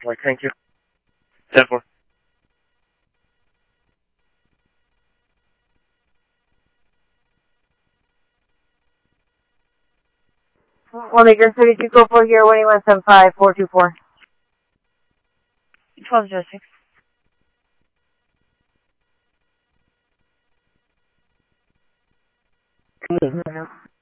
Right, thank you. 10-4. One Maker 32, go for here, 18175, 424. 1206. No.